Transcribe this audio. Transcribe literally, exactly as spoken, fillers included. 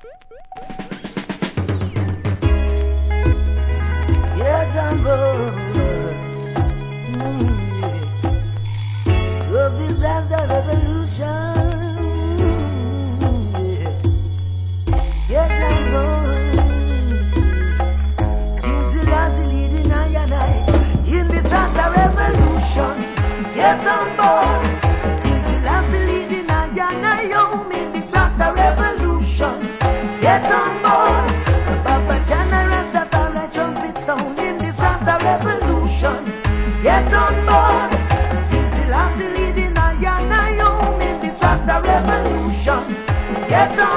Yeah, Jumbo. Mm, yeah. Of this Rasta revolution. Yeah, yeah, Jumbo. King Selassie leading I and I in this Rasta revolution. Get on board. King Selassie leading I and I in this Rasta revolution. Get on board. The Papa Jana Rastafari trumpet sound in this Rasta revolution. Get on board. King Selassie leading I and I in this Rasta revolution. Get on